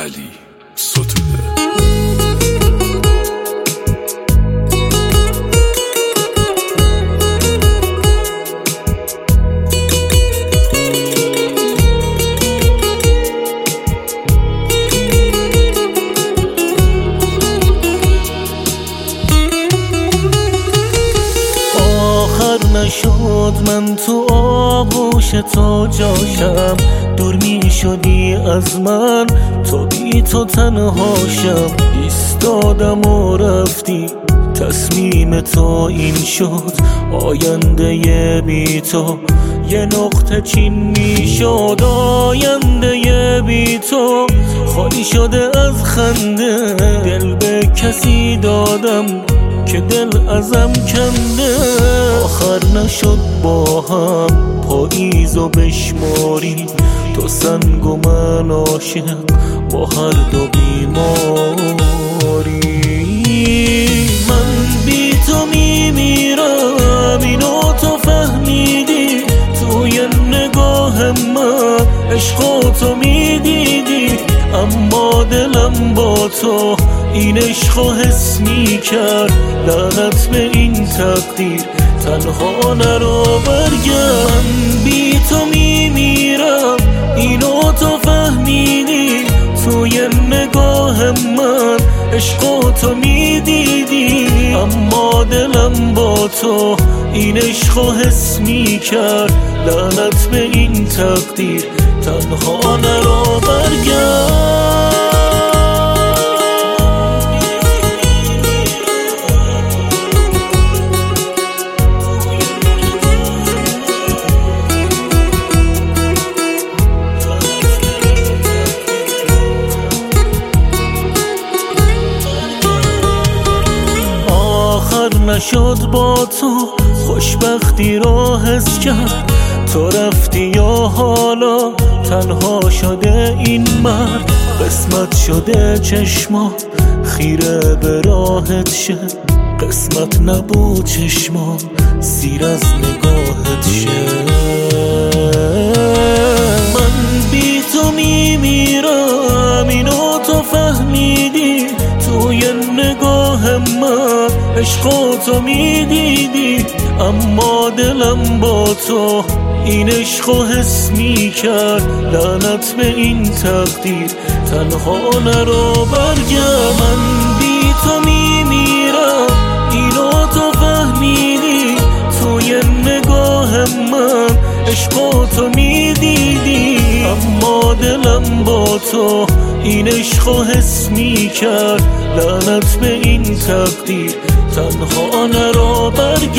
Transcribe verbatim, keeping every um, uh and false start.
علی ستوده. نشد من تو آغوش تو جاشم، دور می شدی از من، تو بی تو تنهاشم. ایستادم و رفتی، تصمیم تو این شد، آینده بی تو یه نقطه چین می شد. آینده بی تو خالی شده از خنده، دل به کسی دادم که دل ازم کنده. آخر نشد با هم پاییزو بشماری، تو سنگ و من عاشق با هر دو بیماری. من بی تو میمیرم، اینو تو فهمیدی، توی نگاه من عشق تو میدیدی، اما دلم با تو این عشقو حس میکرد. لعنت به این تقدیر، تنها نرو برگرد. بی تو میمیرم، اینو تو فهمیدی، توی نگاه من عشقو تو میدیدی، اما دلم با تو این عشقو حس میکرد. لعنت به این تقدیر، تنها نرو برگرد. نشد با تو خوشبختی را حس کرد، تو رفتی یا حالا تنها شده این مرد. قسمت شده چشما خیره به راحت شه، قسمت نبود چشما سیر از نگاهت شه. من بی تو میمیرم، اینو تو فهمیدی، توی نگاه من عشقو تو میدیدی، اما دلم با تو این عشقو حس میکرد. لعنت به این تقدیر، تنها نرو برگرد. من بی تو میمیرم، اینو تو فهمیدی، توی نگاه من عشقو تو میدیدی، اما دلم با تو این عشقو حس میکرد. لعنت به این تقدیر، تنها نرو برگرد.